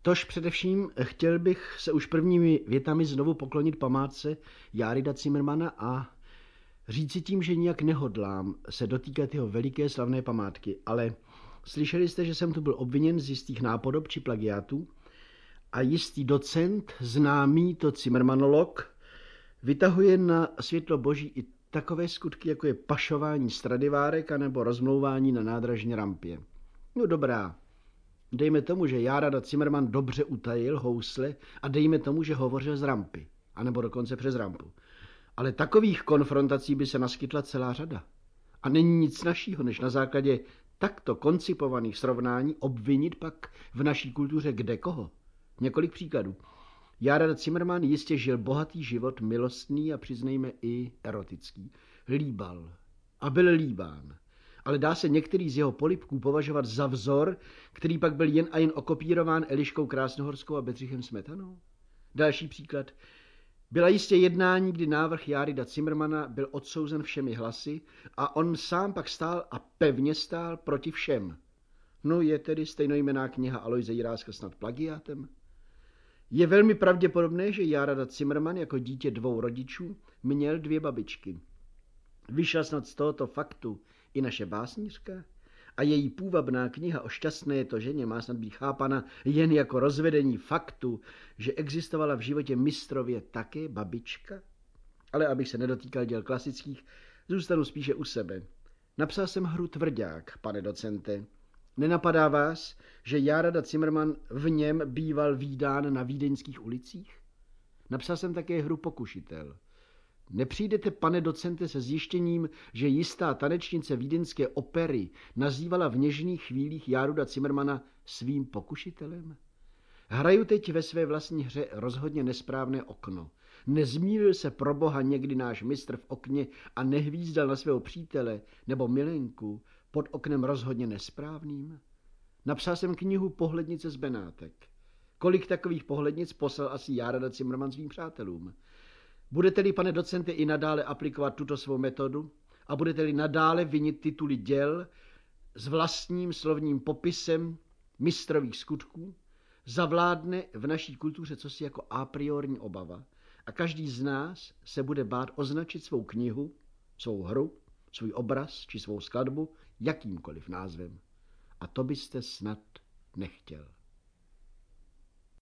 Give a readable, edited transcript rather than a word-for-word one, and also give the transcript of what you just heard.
Tož především chtěl bych se už prvními větami znovu poklonit památce Járida Cimrmana a říci tím, že nijak nehodlám se dotýkat jeho veliké slavné památky, ale slyšeli jste, že jsem tu byl obviněn z jistých nápodob či plagiátů a jistý docent, známý to Cimrmanolog, vytahuje na světlo boží i takové skutky, jako je pašování Stradivárek anebo rozmlouvání na nádražní rampě. No dobrá, dejme tomu, že Járada Cimrman dobře utajil housle a dejme tomu, že hovořil z rampy, anebo dokonce přes rampu. Ale takových konfrontací by se naskytla celá řada. A není nic snazšího, než na základě takto koncipovaných srovnání obvinit pak v naší kultuře kdekoho. Několik příkladů. Járada Cimrman jistě žil bohatý život, milostný a přiznejme i erotický. Líbal. A byl líbán. Ale dá se některý z jeho polibků považovat za vzor, který pak byl jen a jen okopírován Eliškou Krásnohorskou a Bedřichem Smetanou? Další příklad. Byla jistě jednání, kdy návrh Járida Cimrmana byl odsouzen všemi hlasy a on sám pak stál a pevně stál proti všem. No je tedy stejnojmenná kniha Alojze Jiráska snad plagiátem? Je velmi pravděpodobné, že Járada Cimrman jako dítě dvou rodičů měl dvě babičky. Vyšla snad z tohoto faktu i naše básnířka? A její půvabná kniha o šťastné to ženě má snad být chápana jen jako rozvedení faktu, že existovala v životě mistrově také babička? Ale abych se nedotýkal děl klasických, zůstanu spíše u sebe. Napsal jsem hru Tvrdák, pane docente. Nenapadá vás, že Járada Cimrman v něm býval vídán na vídeňských ulicích? Napsal jsem také hru Pokušitel. Nepřijdete, pane docente, se zjištěním, že jistá tanečnice vídeňské opery nazývala v něžných chvílích Járuda Cimrmana svým pokušitelem? Hraju teď ve své vlastní hře rozhodně nesprávné okno. Nezmílil se pro boha někdy náš mistr v okně a nehvízdal na svého přítele nebo milenku pod oknem rozhodně nesprávným? Napsal jsem knihu Pohlednice z Benátek. Kolik takových pohlednic poslal asi Járada Cimrman svým přátelům? Budete-li, pane docente, i nadále aplikovat tuto svou metodu a budete-li nadále vinit tituly děl s vlastním slovním popisem mistrových skutků, zavládne v naší kultuře cosi jako a priorní obava a každý z nás se bude bát označit svou knihu, svou hru, svůj obraz či svou skladbu jakýmkoliv názvem. A to byste snad nechtěl.